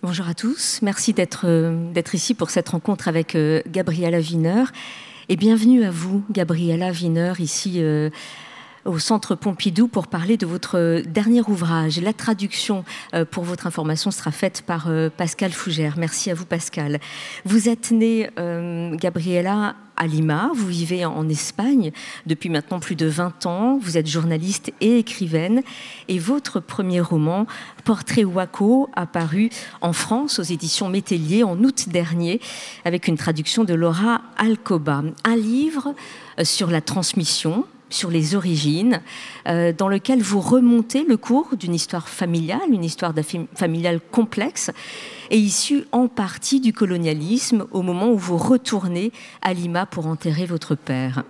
Bonjour à tous, merci d'être ici pour cette rencontre avec Gabriela Wiener. Et bienvenue à vous, Gabriela Wiener, ici au Centre Pompidou pour parler de votre dernier ouvrage. La traduction, pour votre information, sera faite par Pascal Fougère. Merci à vous, Pascal. Vous êtes née, Gabriela, à Lima. Vous vivez en Espagne depuis maintenant plus de 20 ans. Vous êtes journaliste et écrivaine. Et votre premier roman, Portrait Huaco, a paru en France aux éditions Métellier en août dernier avec une traduction de Laura Alcoba. Un livre sur la transmission, sur les origines, dans lequel vous remontez le cours d'une histoire familiale, une histoire familiale complexe et issue en partie du colonialisme au moment où vous retournez à Lima pour enterrer votre père.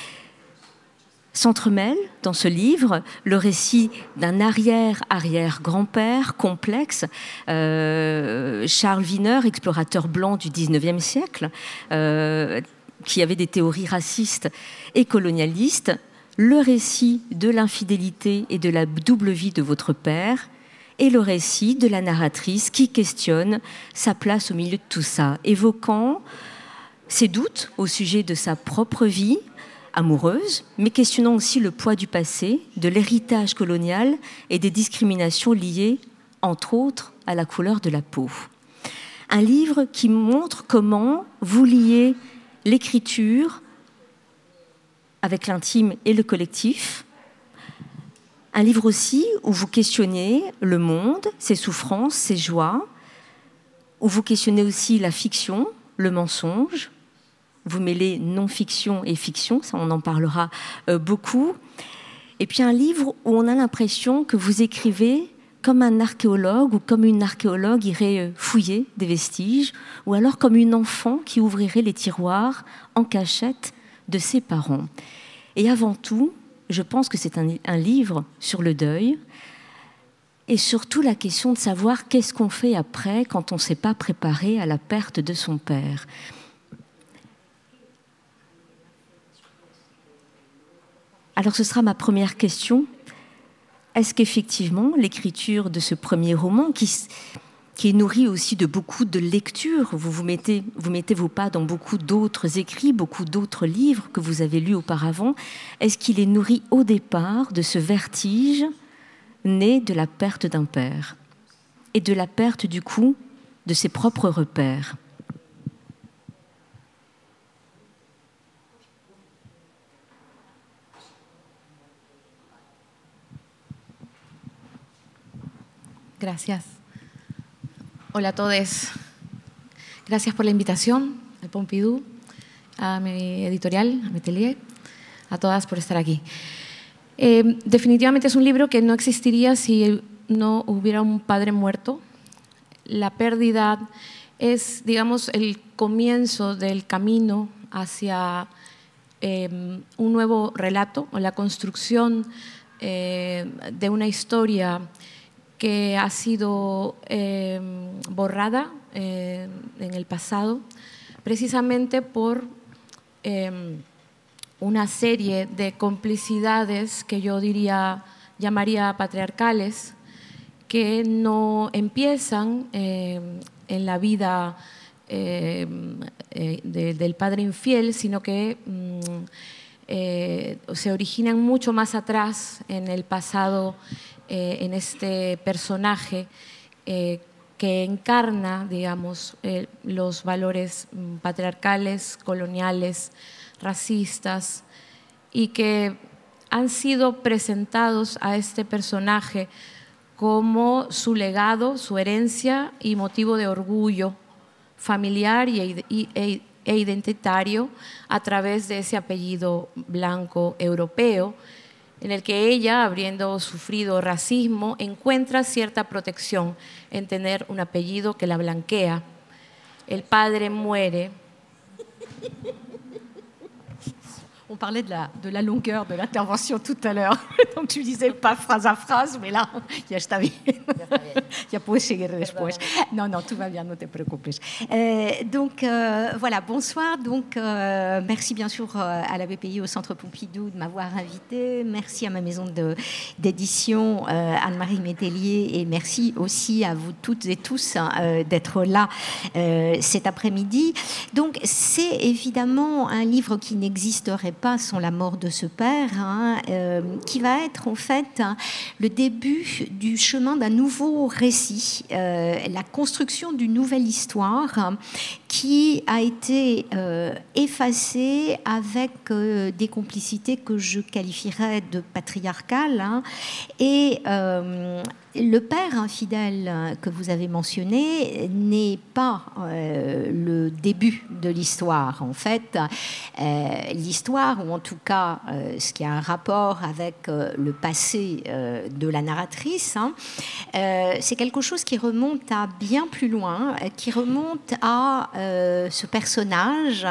S'entremêle dans ce livre le récit d'un arrière-arrière-grand-père complexe, Charles Wiener, explorateur blanc du XIXe siècle, qui avait des théories racistes et colonialistes, le récit de l'infidélité et de la double vie de votre père, et le récit de la narratrice qui questionne sa place au milieu de tout ça, évoquant ses doutes au sujet de sa propre vie amoureuse, mais questionnant aussi le poids du passé, de l'héritage colonial et des discriminations liées, entre autres, à la couleur de la peau. Un livre qui montre comment vous liez l'écriture avec l'intime et le collectif. Un livre aussi où vous questionnez le monde, ses souffrances, ses joies, où vous questionnez aussi la fiction, le mensonge. Vous mêlez non-fiction et fiction, ça on en parlera beaucoup. Et puis un livre où on a l'impression que vous écrivez comme un archéologue ou comme une archéologue irait fouiller des vestiges, ou alors comme une enfant qui ouvrirait les tiroirs en cachette de ses parents. Et avant tout, je pense que c'est un livre sur le deuil et surtout la question de savoir qu'est-ce qu'on fait après quand on ne s'est pas préparé à la perte de son père. Alors ce sera ma première question. Est-ce qu'effectivement l'écriture de ce premier roman, qui est nourri aussi de beaucoup de lectures, vous mettez vos pas dans beaucoup d'autres écrits, beaucoup d'autres livres que vous avez lus auparavant, est-ce qu'il est nourri au départ de ce vertige né de la perte d'un père et de la perte du coup de ses propres repères? Gracias. Hola a todos. Gracias por la invitación al Pompidou, a mi editorial, a Métellier, a todas por estar aquí. Definitivamente es un libro que no existiría si no hubiera un padre muerto. La pérdida es, digamos, el comienzo del camino hacia un nuevo relato o la construcción de una historia que ha sido borrada en el pasado, precisamente por una serie de complicidades que yo llamaría patriarcales, que no empiezan en la vida del padre infiel, sino que se originan mucho más atrás en el pasado, en este personaje que encarna, digamos, los valores patriarcales, coloniales, racistas, y que han sido presentados a este personaje como su legado, su herencia y motivo de orgullo familiar e identitario a través de ese apellido blanco europeo, en el que ella, habiendo sufrido racismo, encuentra cierta protección en tener un apellido que la blanquea. El padre muere. On parlait de la longueur de l'intervention tout à l'heure. Donc tu disais pas phrase à phrase, mais là, ya está bien. Ya puedes seguir después. Non, non, tout va bien, no te preocupes. Donc voilà, bonsoir. Donc merci bien sûr à la BPI, au Centre Pompidou de m'avoir invité. Merci à ma maison d'édition, Anne-Marie Métellier, et merci aussi à vous toutes et tous d'être là cet après-midi. Donc c'est évidemment un livre qui n'existerait pas sans la mort de ce père, qui va être en fait le début du chemin d'un nouveau récit, la construction d'une nouvelle histoire qui a été effacée avec des complicités que je qualifierais de patriarcales. Et le père infidèle que vous avez mentionné n'est pas le début de l'histoire. En fait, l'histoire, ou en tout cas ce qui a un rapport avec le passé de la narratrice, c'est quelque chose qui remonte à bien plus loin, qui remonte à ce personnage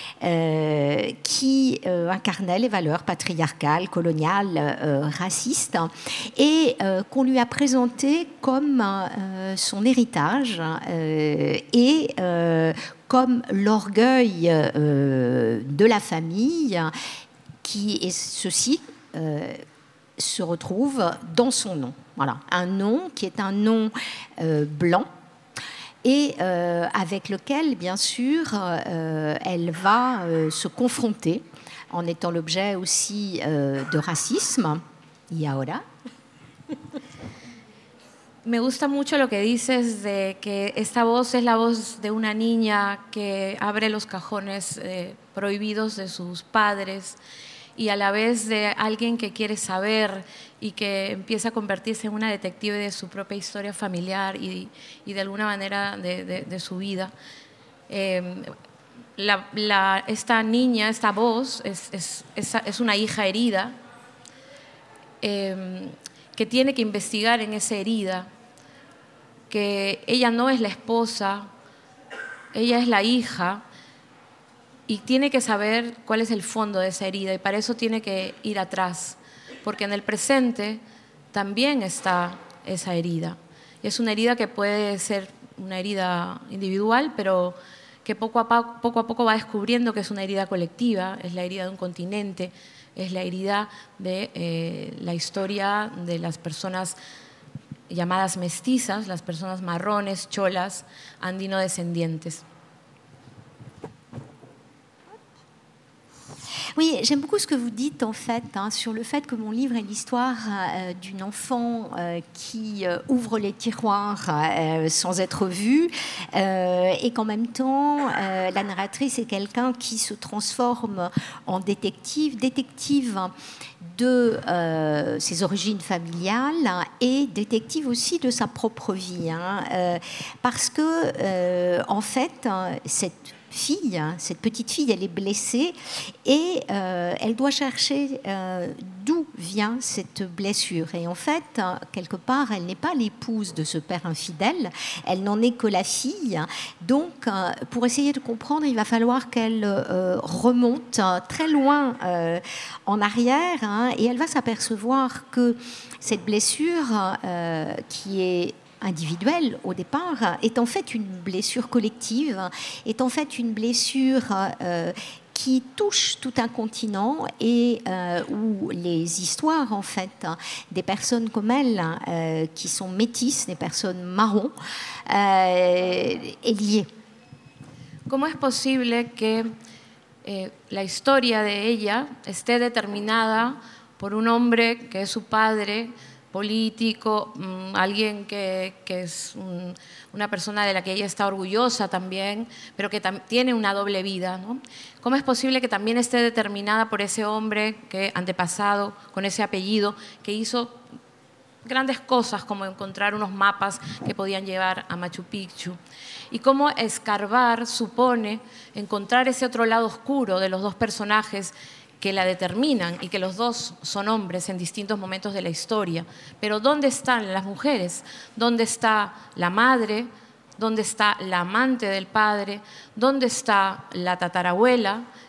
qui incarnait les valeurs patriarcales, coloniales, racistes, et qu'on lui a présenté comme son héritage et comme l'orgueil de la famille, qui est ceci se retrouve dans son nom. Voilà, un nom qui est un nom blanc, et avec lequel, bien sûr, elle va se confronter en étant l'objet aussi de racisme. Y ahora. Me gusta mucho lo que dices de que esta voz es la voz de una niña que abre los cajones prohibidos de sus padres y a la vez de alguien que quiere saber y que empieza a convertirse en una detective de su propia historia familiar y de alguna manera de su vida. Esta niña, esta voz, es una hija herida que tiene que investigar en esa herida, que ella no es la esposa, ella es la hija, y tiene que saber cuál es el fondo de esa herida, y para eso tiene que ir atrás, porque en el presente también está esa herida. Y es una herida que puede ser una herida individual, pero que poco a poco va descubriendo que es una herida colectiva, es la herida de un continente, es la herida de la historia de las personas llamadas mestizas, las personas marrones, cholas, andino-descendientes. Oui, j'aime beaucoup ce que vous dites en fait sur le fait que mon livre est l'histoire d'une enfant qui ouvre les tiroirs sans être vue et qu'en même temps la narratrice est quelqu'un qui se transforme en détective de ses origines familiales et détective aussi de sa propre vie, parce que en fait cette petite fille, elle est blessée et elle doit chercher d'où vient cette blessure. Et en fait, quelque part, elle n'est pas l'épouse de ce père infidèle, elle n'en est que la fille. Donc, pour essayer de comprendre, il va falloir qu'elle remonte très loin en arrière, et elle va s'apercevoir que cette blessure qui est individuelle au départ, est en fait une blessure collective, est en fait une blessure qui touche tout un continent et où les histoires en fait des personnes comme elle qui sont métisses, des personnes marrons, est liée. ¿Cómo es posible que la historia de ella esté determinada por un hombre que es su padre, político, alguien que es una persona de la que ella está orgullosa también, pero que tiene una doble vida, ¿no? ¿Cómo es posible que también esté determinada por ese hombre que antepasado, con ese apellido, que hizo grandes cosas como encontrar unos mapas que podían llevar a Machu Picchu? Y cómo escarbar supone encontrar ese otro lado oscuro de los dos personajes que la determinan y que los dos son hombres en distintos momentos de la historia. Pero ¿dónde están las mujeres? ¿Dónde está la madre? ¿Dónde está la amante del padre? ¿Dónde está la tatarabuela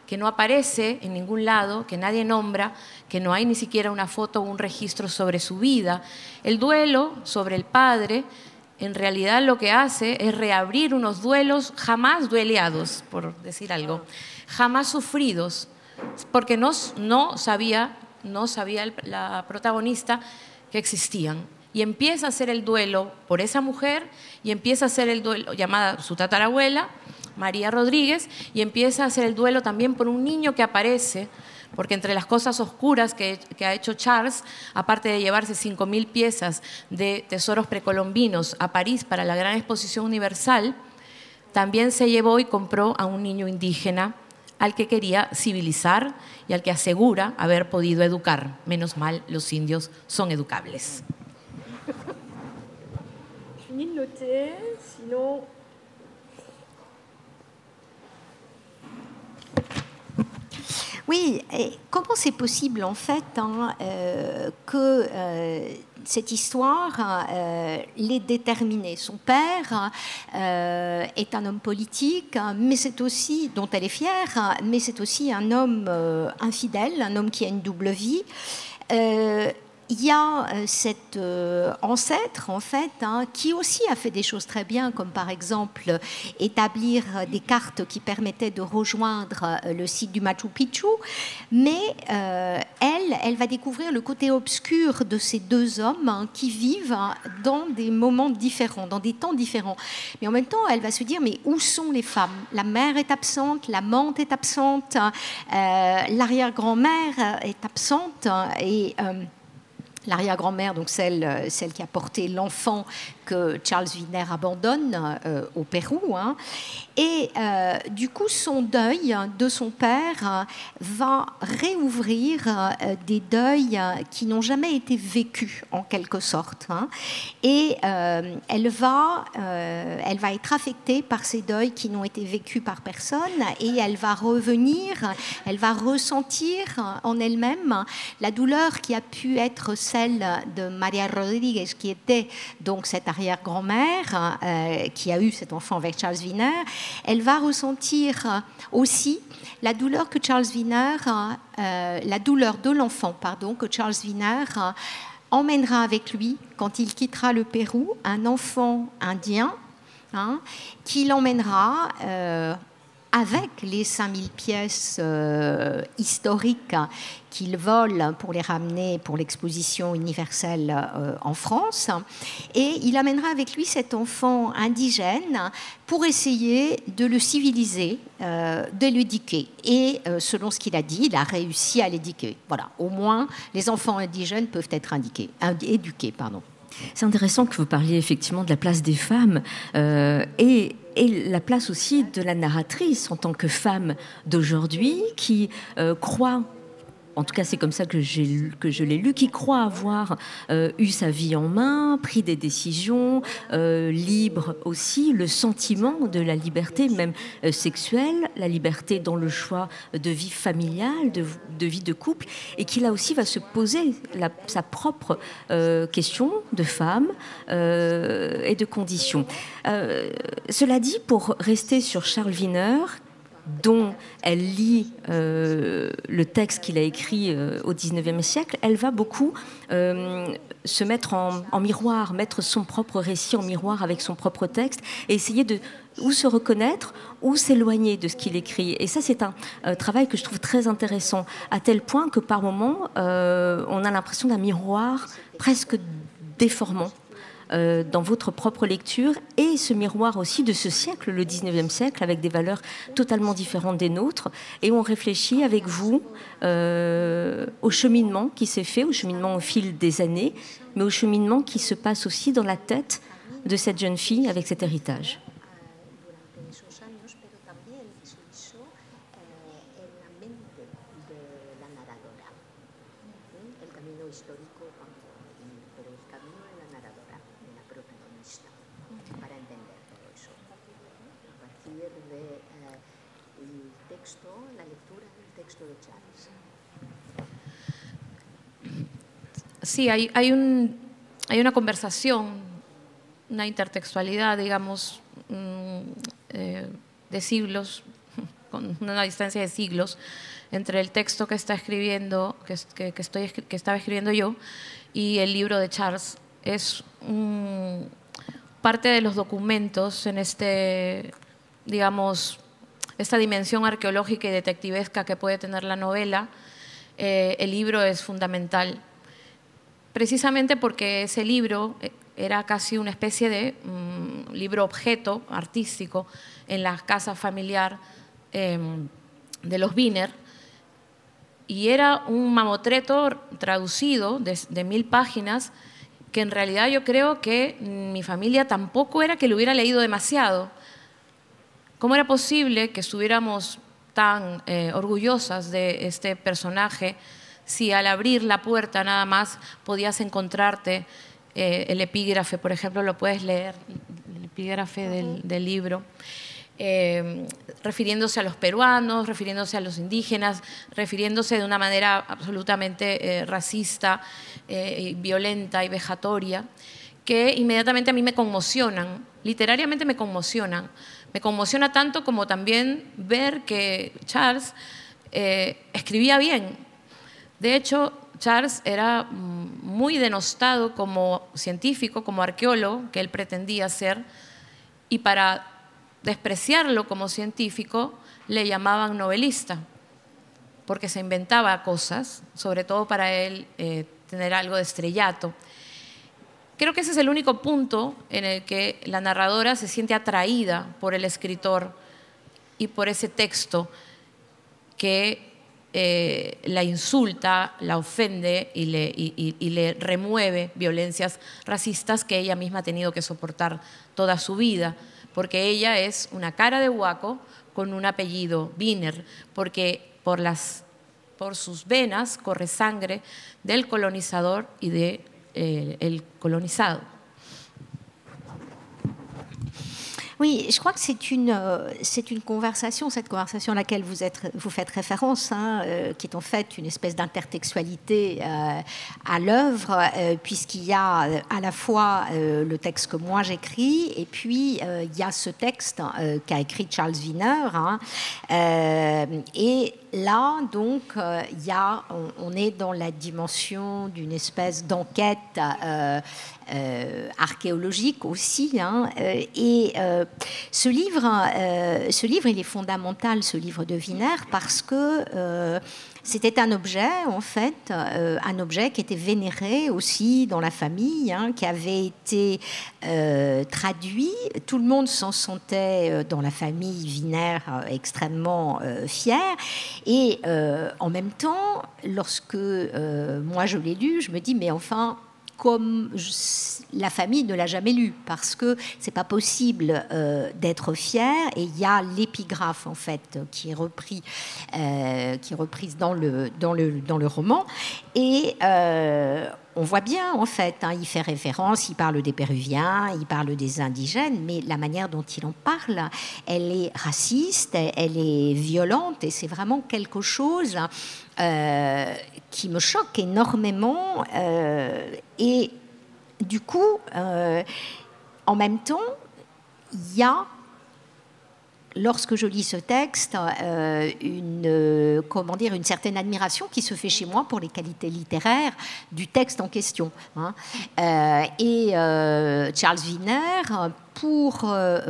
que no aparece en ningún lado, que nadie nombra, que no hay ni siquiera una foto o un registro sobre su vida. El duelo sobre el padre en realidad lo que hace es reabrir unos duelos jamás dueleados, por decir algo, jamás sufridos, porque no sabía la protagonista que existían. Y empieza a hacer el duelo por esa mujer y empieza a hacer el duelo, llamada su tatarabuela, María Rodríguez, y empieza a hacer el duelo también por un niño que aparece, porque entre las cosas oscuras que ha hecho Charles, aparte de llevarse 5.000 piezas de tesoros precolombinos a París para la Gran Exposición Universal, también se llevó y compró a un niño indígena al que quería civilizar y al que asegura haber podido educar. Menos mal, los indios son educables. Fini de noter, sinon... Oui, et comment c'est possible en fait que cette histoire l'ait déterminée? Son père est un homme politique, mais c'est aussi, dont elle est fière, mais c'est aussi un homme infidèle, un homme qui a une double vie. Il y a cet ancêtre, en fait, qui aussi a fait des choses très bien, comme par exemple établir des cartes qui permettaient de rejoindre le site du Machu Picchu. Mais elle va découvrir le côté obscur de ces deux hommes qui vivent dans des moments différents, dans des temps différents. Mais en même temps, elle va se dire, mais où sont les femmes? La mère est absente, l'amante est absente, l'arrière-grand-mère est absente et... l'arrière-grand-mère, donc celle qui a porté l'enfant que Charles Wiener abandonne au Pérou. Et du coup, son deuil de son père va réouvrir des deuils qui n'ont jamais été vécus, en quelque sorte. Et elle va être affectée par ces deuils qui n'ont été vécus par personne, et elle va revenir, elle va ressentir en elle-même la douleur qui a pu être celle de Maria Rodriguez, qui était donc cette arrière-grand-mère qui a eu cet enfant avec Charles Wiener. Elle va ressentir aussi la douleur que Charles Wiener, la douleur de l'enfant, pardon, que Charles Wiener emmènera avec lui quand il quittera le Pérou, un enfant indien qui l'emmènera avec les 5000 pièces historiques qu'il vole pour les ramener pour l'exposition universelle en France. Et il amènera avec lui cet enfant indigène pour essayer de le civiliser, de l'éduquer. Et selon ce qu'il a dit, il a réussi à l'éduquer. Voilà, au moins les enfants indigènes peuvent être éduqués. C'est intéressant que vous parliez effectivement de la place des femmes et la place aussi de la narratrice en tant que femme d'aujourd'hui qui croit, en tout cas c'est comme ça que je l'ai lu, qui croit avoir eu sa vie en main, pris des décisions, libre aussi, le sentiment de la liberté même sexuelle, la liberté dans le choix de vie familiale, de vie de couple, et qui là aussi va se poser sa propre question de femme et de conditions. Cela dit, pour rester sur Charles Wiener, dont elle lit le texte qu'il a écrit au XIXe siècle, elle va beaucoup se mettre en miroir, mettre son propre récit en miroir avec son propre texte et essayer de ou se reconnaître ou s'éloigner de ce qu'il écrit. Et ça, c'est un travail que je trouve très intéressant, à tel point que par moments, on a l'impression d'un miroir presque déformant dans votre propre lecture, et ce miroir aussi de ce siècle, le 19e siècle, avec des valeurs totalement différentes des nôtres, et on réfléchit avec vous au cheminement qui s'est fait, au cheminement au fil des années, mais au cheminement qui se passe aussi dans la tête de cette jeune fille avec cet héritage. Sí, hay una conversación, una intertextualidad, digamos, de siglos con una distancia de siglos entre el texto que está escribiendo, que estaba escribiendo yo, y el libro de Charles. Es parte de los documentos en digamos, esta dimensión arqueológica y detectivesca que puede tener la novela. El libro es fundamental, precisamente porque ese libro era casi una especie de libro objeto artístico en la casa familiar de los Wiener, y era un mamotreto traducido de 1000 páginas que en realidad yo creo que mi familia tampoco era que lo hubiera leído demasiado. ¿Cómo era posible que estuviéramos tan orgullosas de este personaje si al abrir la puerta nada más podías encontrarte el epígrafe? Por ejemplo, lo puedes leer, el epígrafe del libro, refiriéndose a los peruanos, refiriéndose a los indígenas, refiriéndose de una manera absolutamente racista, violenta y vejatoria, que inmediatamente a mí me conmocionan, literariamente me conmocionan. Me conmociona tanto como también ver que Charles escribía bien. De hecho, Charles era muy denostado como científico, como arqueólogo, que él pretendía ser, y para despreciarlo como científico le llamaban novelista, porque se inventaba cosas, sobre todo para él tener algo de estrellato. Creo que ese es el único punto en el que la narradora se siente atraída por el escritor y por ese texto que la insulta, la ofende y le remueve violencias racistas que ella misma ha tenido que soportar toda su vida, porque ella es una cara de huaco con un apellido Wiener, porque por sus venas corre sangre del colonizador y del colonisado. Oui, je crois que c'est une conversation, cette conversation à laquelle vous faites référence, qui est en fait une espèce d'intertextualité à l'œuvre, puisqu'il y a à la fois le texte que moi j'écris, et puis il y a ce texte qu'a écrit Charles Wiener, et là, donc, on est dans la dimension d'une espèce d'enquête archéologique aussi, et ce livre, il est fondamental, ce livre de Wiener, parce que c'était un objet, en fait, un objet qui était vénéré aussi dans la famille, qui avait été traduit. Tout le monde s'en sentait dans la famille Wiener extrêmement fier. Et en même temps, lorsque moi je l'ai lu, je me dis, mais enfin, comme la famille ne l'a jamais lu, parce que c'est pas possible d'être fier. Et il y a l'épigraphe en fait qui est reprise dans le roman, et on voit bien en fait, il fait référence, il parle des Péruviens, il parle des indigènes, mais la manière dont il en parle, elle est raciste, elle est violente, et c'est vraiment quelque chose qui me choque énormément, et du coup, en même temps, il y a, lorsque je lis ce texte, une certaine admiration qui se fait chez moi pour les qualités littéraires du texte en question. Et Charles Wiener, pour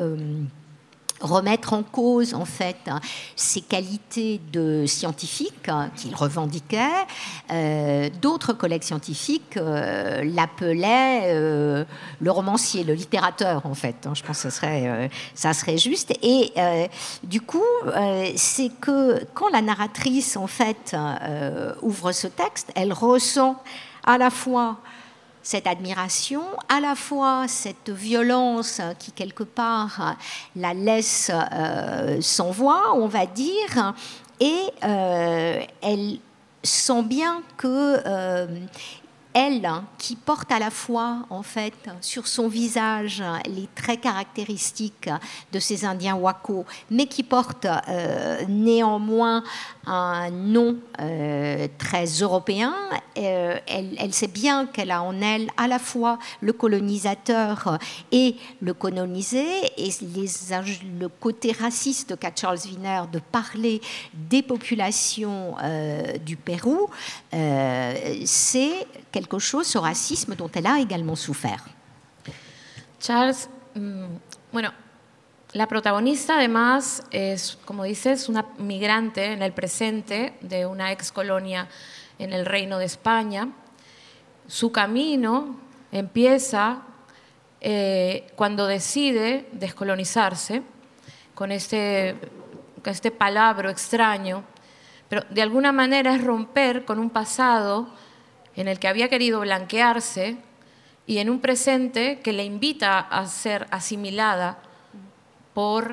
remettre en cause en fait ses qualités de scientifique qu'il revendiquait, d'autres collègues scientifiques l'appelaient le romancier, le littérateur en fait. Je pense que ça serait juste. Et du coup, c'est que quand la narratrice en fait ouvre ce texte, elle ressent à la fois cette admiration, à la fois cette violence qui, quelque part, la laisse sans voix, on va dire, et elle sent bien que elle, qui porte à la fois, en fait, sur son visage les traits caractéristiques de ces Indiens Wako, mais qui porte néanmoins un nom très européen. Elle sait bien qu'elle a en elle à la fois le colonisateur et le colonisé, et le côté raciste qu'a Charles Wiener de parler des populations du Pérou, c'est quelque chose, ce racisme dont elle a également souffert. Charles, bueno, la protagonista además es, como dices, una migrante en el presente de una ex colonia en el Reino de España. Su camino empieza cuando decide descolonizarse con este palabra extraño, pero de alguna manera es romper con un pasado en el que había querido blanquearse y en un presente que le invita a ser asimilada por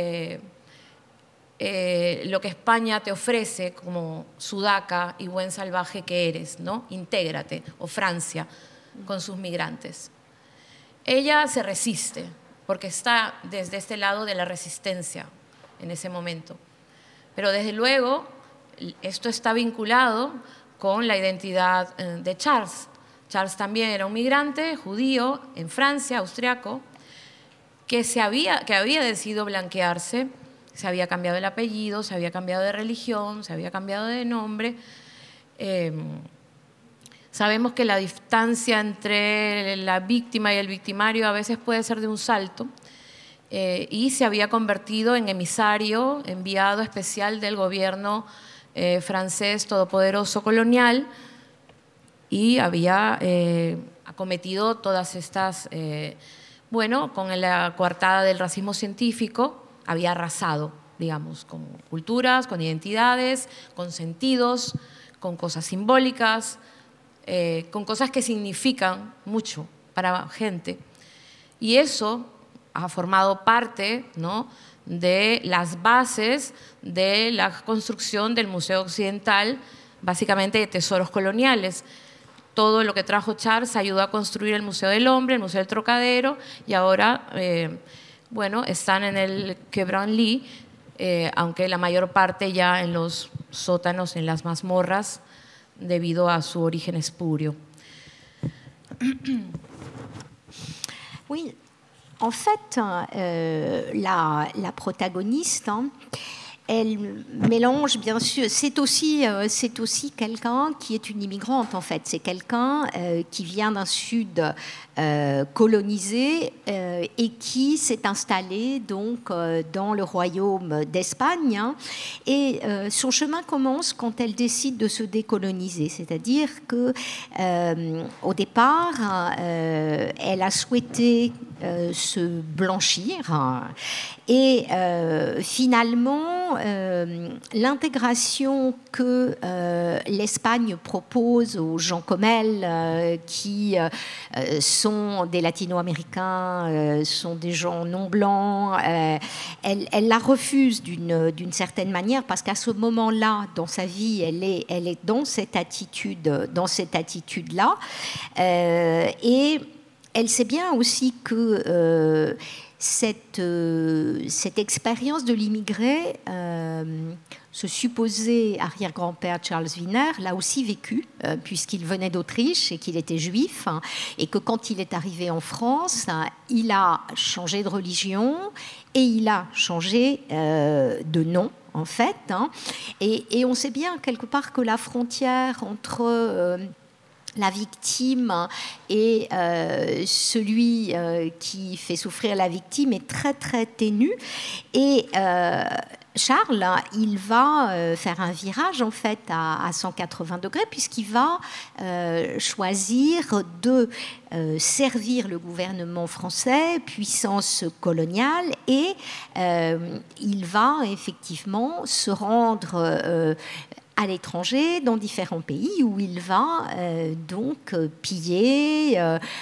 lo que España te ofrece como sudaca y buen salvaje que eres, ¿no? Intégrate, o Francia, con sus migrantes. Ella se resiste, porque está desde este lado de la resistencia en ese momento. Pero desde luego, esto está vinculado con la identidad de Charles. Charles también era un migrante judío en Francia, austriaco, que había decidido blanquearse, se había cambiado el apellido, se había cambiado de religión, se había cambiado de nombre. Sabemos que la distancia entre la víctima y el victimario a veces puede ser de un salto, y se había convertido en emisario, enviado especial del gobierno francés todopoderoso colonial, y había acometido todas estas, con la coartada del racismo científico, había arrasado, digamos, con culturas, con identidades, con sentidos, con cosas simbólicas, con cosas que significan mucho para gente. Y eso ha formado parte, ¿no?, de las bases de la construcción del Museo Occidental, básicamente de tesoros coloniales. Todo lo que trajo Charles ayudó a construir el Museo del Hombre, el Museo del Trocadero, y ahora, están en el Quai Branly, aunque la mayor parte ya en los sótanos, en las mazmorras, debido a su origen espurio. Oui, en fait, la protagoniste, elle mélange, bien sûr, c'est aussi quelqu'un qui est une immigrante, en fait. C'est quelqu'un qui vient d'un sud colonisé et qui s'est installé donc dans le royaume d'Espagne. Hein, et son chemin commence quand elle décide de se décoloniser. C'est-à-dire que au départ, elle a souhaité se blanchir et finalement l'intégration que l'Espagne propose aux gens comme elle qui sont des latino-américains, sont des gens non blancs, elle la refuse d'une certaine manière parce qu'à ce moment-là dans sa vie elle est dans cette attitude-là et elle sait bien aussi que cette expérience de l'immigré, ce supposé arrière-grand-père Charles Wiener l'a aussi vécu, puisqu'il venait d'Autriche et qu'il était juif, hein, et que quand il est arrivé en France, il a changé de religion et il a changé de nom, en fait. Hein, et on sait bien quelque part que la frontière entre la victime et celui qui fait souffrir la victime est très très ténue et Charles, il va faire un virage en fait à 180 degrés puisqu'il va choisir de servir le gouvernement français, puissance coloniale, et il va effectivement se rendre à l'étranger, dans différents pays, où il va donc piller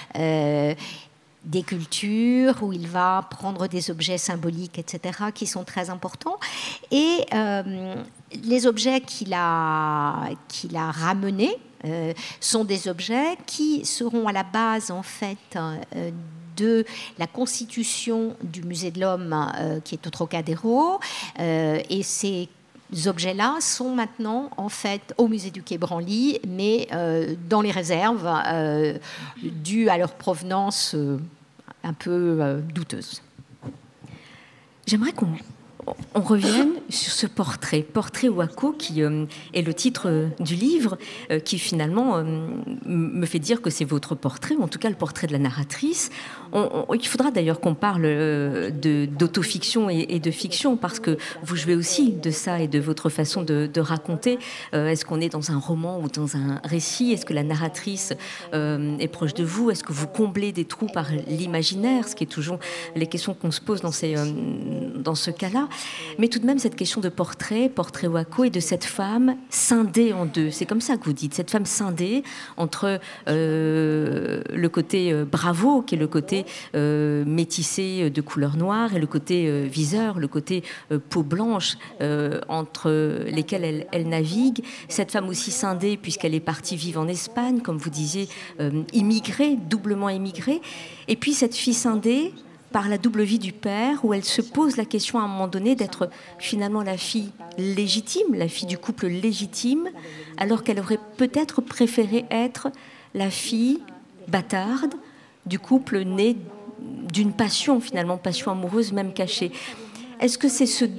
des cultures, où il va prendre des objets symboliques, etc., qui sont très importants. Et les objets qu'il a ramenés sont des objets qui seront à la base, en fait, de la constitution du Musée de l'Homme qui est au Trocadéro. Et ces objets-là sont maintenant, en fait, au Musée du Quai Branly, mais dans les réserves, dues à leur provenance un peu douteuse. J'aimerais qu'on revienne sur ce portrait Wako, qui est le titre du livre, qui finalement me fait dire que c'est votre portrait, ou en tout cas le portrait de la narratrice. Il faudra d'ailleurs qu'on parle d'autofiction et de fiction, parce que vous jouez aussi de ça et de votre façon de raconter. Est-ce qu'on est dans un roman ou dans un récit? Est-ce que la narratrice est proche de vous? Est-ce que vous comblez des trous par l'imaginaire? Ce qui est toujours les questions qu'on se pose dans ce cas-là. Mais tout de même, cette question de portrait Wako, et de cette femme scindée en deux. C'est comme ça que vous dites, cette femme scindée entre le côté bravo, qui est le côté métissé de couleur noire, et le côté viseur, le côté peau blanche, entre lesquels elle navigue. Cette femme aussi scindée, puisqu'elle est partie vivre en Espagne, comme vous disiez, immigrée, doublement immigrée. Et puis cette fille scindée par la double vie du père, où elle se pose la question à un moment donné d'être finalement la fille légitime, la fille du couple légitime, alors qu'elle aurait peut-être préféré être la fille bâtarde du couple né d'une passion, finalement, passion amoureuse même cachée. Est-ce que c'est ce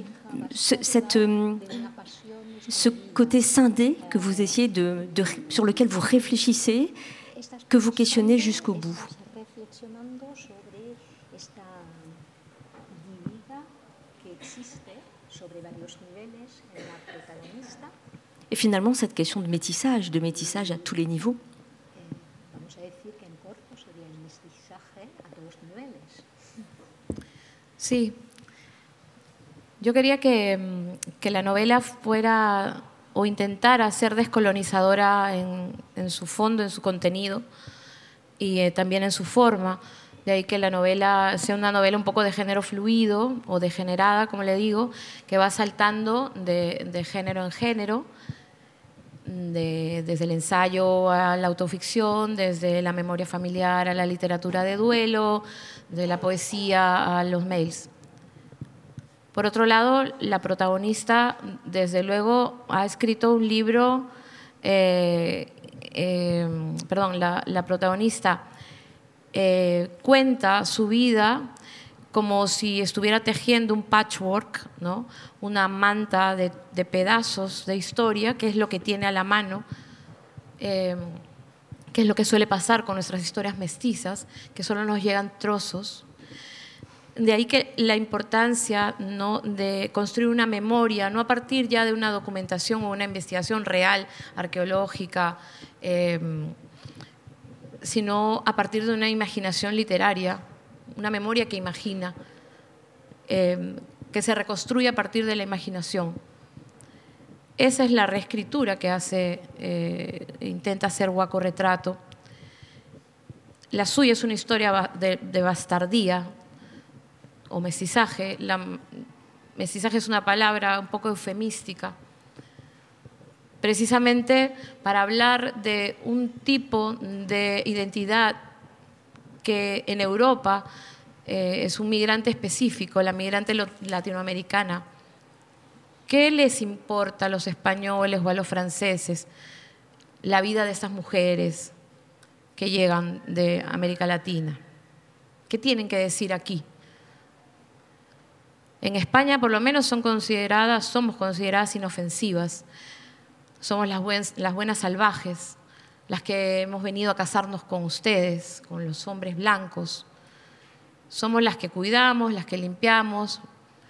côté scindé que vous essayez sur lequel vous réfléchissez, que vous questionnez jusqu'au bout? Et finalement, cette question de métissage à tous les niveaux. Sí. Yo quería que la novela fuera o intentara ser descolonizadora en su fondo, en su contenido y también en su forma. De ahí que la novela sea una novela un poco de género fluido o degenerada, como le digo, que va saltando de género en género, desde el ensayo a la autoficción, desde la memoria familiar a la literatura de duelo, de la poesía a los mails. Por otro lado, la protagonista, desde luego, ha escrito un libro, la protagonista cuenta su vida como si estuviera tejiendo un patchwork, ¿no? Una manta de pedazos de historia, que es lo que tiene a la mano, que es lo que suele pasar con nuestras historias mestizas, que solo nos llegan trozos. De ahí que la importancia, ¿no?, de construir una memoria, no a partir ya de una documentación o una investigación real, arqueológica, sino a partir de una imaginación literaria, una memoria que imagina, que se reconstruye a partir de la imaginación. Esa es la reescritura que intenta hacer Wako Retrato. La suya es una historia de bastardía o mestizaje. Mestizaje es una palabra un poco eufemística, precisamente para hablar de un tipo de identidad que en Europa es un migrante específico, la migrante latinoamericana. ¿Qué les importa a los españoles o a los franceses la vida de estas mujeres que llegan de América Latina? ¿Qué tienen que decir aquí? En España, por lo menos, somos consideradas inofensivas. Somos las buenas salvajes, las que hemos venido a casarnos con ustedes, con los hombres blancos. Somos las que cuidamos, las que limpiamos.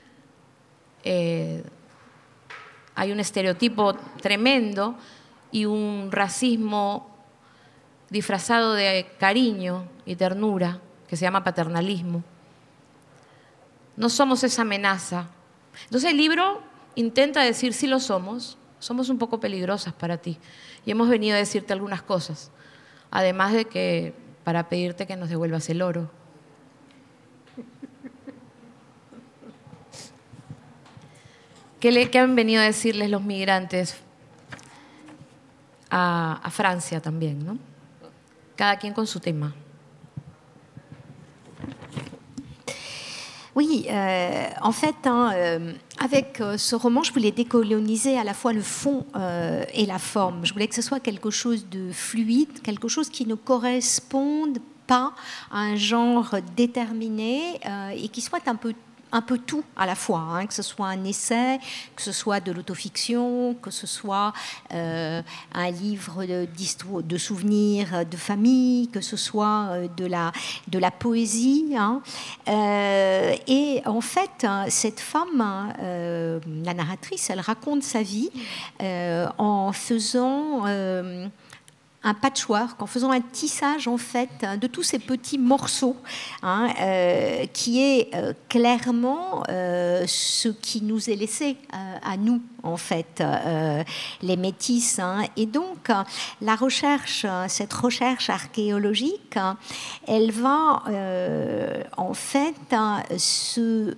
Hay un estereotipo tremendo y un racismo disfrazado de cariño y ternura que se llama paternalismo. No somos esa amenaza. Entonces el libro intenta decir, sí lo somos un poco peligrosas para ti y hemos venido a decirte algunas cosas, además de que para pedirte que nos devuelvas el oro. ¿Qué han venido a decirles los migrantes? a Francia también, ¿no? Cada quien con su tema. Oui, en fait, avec ce roman, je voulais décoloniser à la fois le fond et la forme. Je voulais que ce soit quelque chose de fluide, quelque chose qui ne corresponde pas à un genre déterminé et qui soit un peu tout à la fois, hein, que ce soit un essai, que ce soit de l'autofiction, que ce soit un livre de souvenirs de famille, que ce soit de la poésie. Hein. Et en fait, cette femme, la narratrice, elle raconte sa vie en faisant un patchwork, en faisant un tissage en fait de tous ces petits morceaux, hein, qui est clairement ce qui nous est laissé à nous en fait, les métis. Hein. Et donc la recherche, cette recherche archéologique, elle va en fait se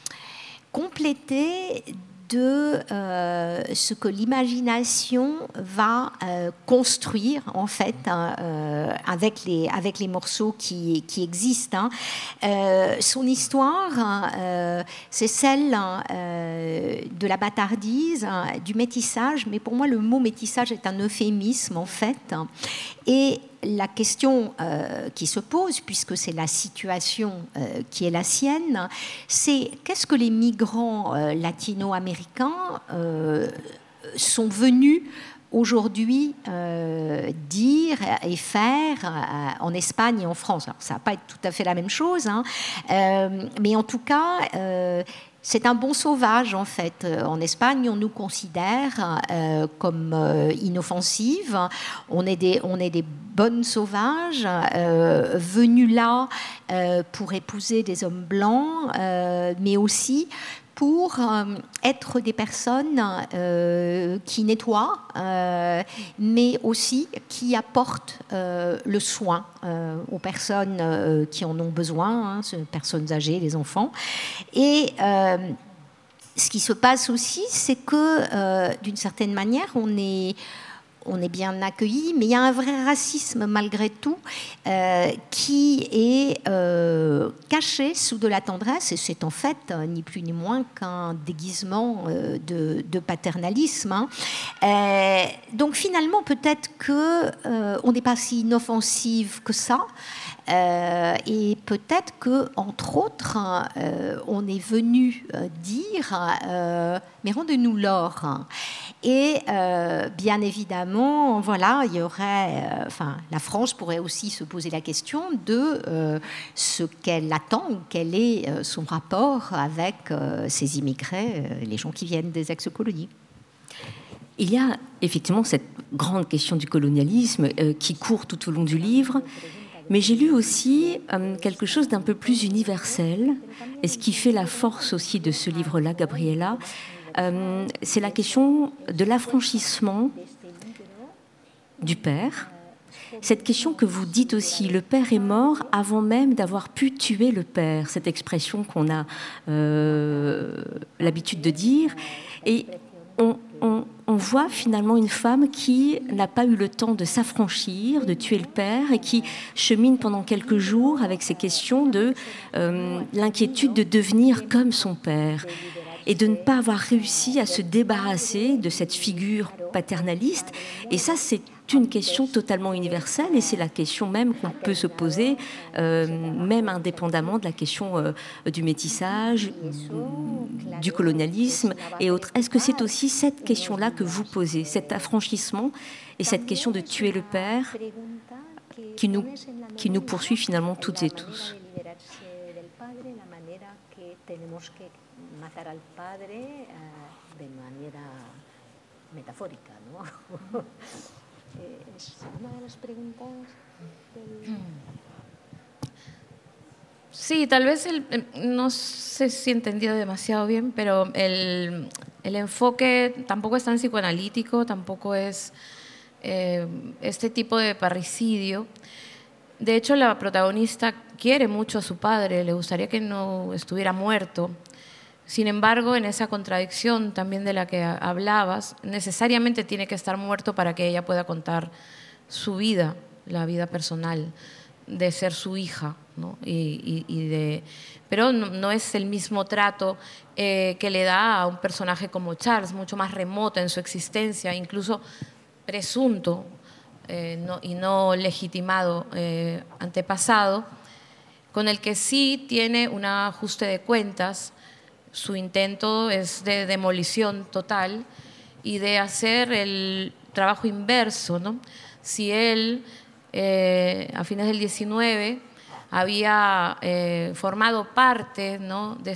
compléter de ce que l'imagination va construire en fait avec les morceaux qui existent. Hein. Son histoire, c'est celle de la bâtardise, du métissage, mais pour moi le mot métissage est un euphémisme en fait. Et la question qui se pose, puisque c'est la situation qui est la sienne, c'est qu'est-ce que les migrants latino-américains sont venus aujourd'hui dire et faire en Espagne et en France. Alors, ça ne va pas être tout à fait la même chose, hein, mais en tout cas... c'est un bon sauvage, en fait. En Espagne, on nous considère comme inoffensives. On est des bonnes sauvages, venues là pour épouser des hommes blancs, mais aussi pour être des personnes qui nettoient, mais aussi qui apportent le soin aux personnes qui en ont besoin, hein, personnes âgées, les enfants. Et ce qui se passe aussi, c'est que d'une certaine manière, on est bien accueillis, mais il y a un vrai racisme malgré tout qui est caché sous de la tendresse, et c'est en fait ni plus ni moins qu'un déguisement de paternalisme. Hein. Donc finalement, peut-être qu'on n'est pas si inoffensive que ça, et peut-être que, entre autres, on est venu dire mais rendez-nous l'or. Et bien évidemment, voilà, il y aurait, la France pourrait aussi se poser la question de ce qu'elle attend ou quel est son rapport avec ces immigrés, les gens qui viennent des ex-colonies. Il y a effectivement cette grande question du colonialisme qui court tout au long du livre, mais j'ai lu aussi quelque chose d'un peu plus universel, et ce qui fait la force aussi de ce livre-là, Gabriela, c'est la question de l'affranchissement du père. Cette question que vous dites aussi, le père est mort avant même d'avoir pu tuer le père, cette expression qu'on a l'habitude de dire. Et on voit finalement une femme qui n'a pas eu le temps de s'affranchir, de tuer le père, et qui chemine pendant quelques jours avec ces questions de l'inquiétude de devenir comme son père, et de ne pas avoir réussi à se débarrasser de cette figure paternaliste. Et ça, c'est une question totalement universelle, et c'est la question même qu'on peut se poser, même indépendamment de la question du métissage, du colonialisme et autres. Est-ce que c'est aussi cette question-là que vous posez, cet affranchissement et cette question de tuer le père qui nous poursuit finalement toutes et tous? Matar al padre de manera metafórica, ¿no? Es una de las preguntas del... Sí, tal vez no sé si he entendido demasiado bien, pero el enfoque tampoco es tan psicoanalítico, tampoco es este tipo de parricidio. De hecho, la protagonista quiere mucho a su padre, le gustaría que no estuviera muerto. Sin embargo, en esa contradicción también de la que hablabas, necesariamente tiene que estar muerto para que ella pueda contar su vida, la vida personal, de ser su hija, ¿no? Pero no es el mismo trato que le da a un personaje como Charles, mucho más remoto en su existencia, incluso presunto y no legitimado antepasado, con el que sí tiene un ajuste de cuentas. Su intento es de demolición total y de hacer el trabajo inverso, ¿no? Si él, a fines del 19, había formado parte, ¿no?, de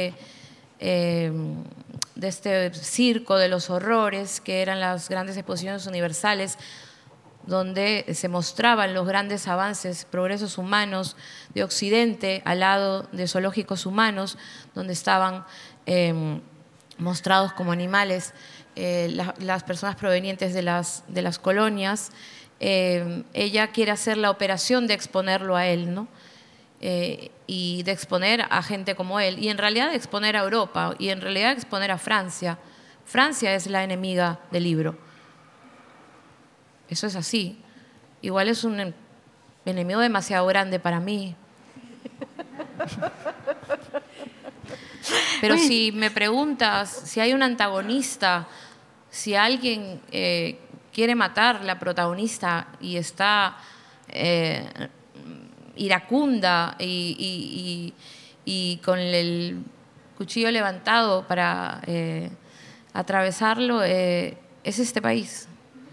este circo de los horrores, que eran las grandes exposiciones universales, donde se mostraban los grandes avances, progresos humanos de Occidente al lado de zoológicos humanos, donde estaban mostrados como animales las personas provenientes de las colonias. Ella quiere hacer la operación de exponerlo a él, ¿no? Y de exponer a gente como él, y en realidad de exponer a Europa, y en realidad de exponer a Francia. Francia es la enemiga del libro. Eso es así. Igual es un enemigo demasiado grande para mí. Pero si me preguntas si hay un antagonista, si alguien quiere matar a la protagonista y está iracunda y con el cuchillo levantado para atravesarlo, es este país.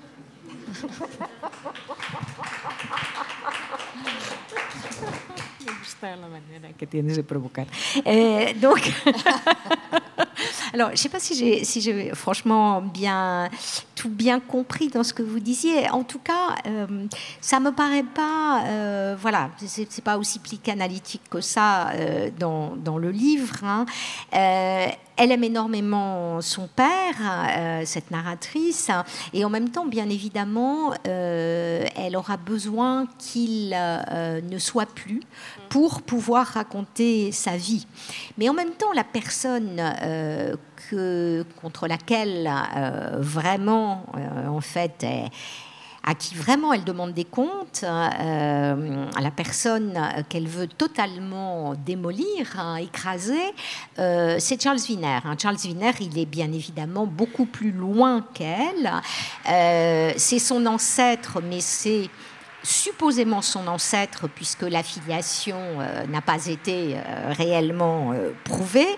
Me gusta la manera que tienes de provocar. Donc, alors, je ne sais pas si j'ai franchement tout bien compris dans ce que vous disiez. En tout cas, ça me paraît pas, voilà, c'est pas aussi psychanalytique que ça dans le livre, hein. Elle aime énormément son père, cette narratrice, et en même temps, bien évidemment, elle aura besoin qu'il ne soit plus pour pouvoir raconter sa vie. Mais en même temps, la personne contre laquelle vraiment, en fait, à qui vraiment elle demande des comptes, à la personne qu'elle veut totalement démolir, écraser, c'est Charles Wiener. Charles Wiener, il est bien évidemment beaucoup plus loin qu'elle. C'est son ancêtre, mais c'est supposément son ancêtre, puisque la filiation n'a pas été réellement prouvée.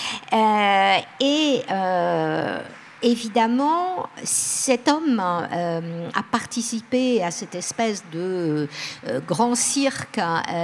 Évidemment, cet homme a participé à cette espèce de grand cirque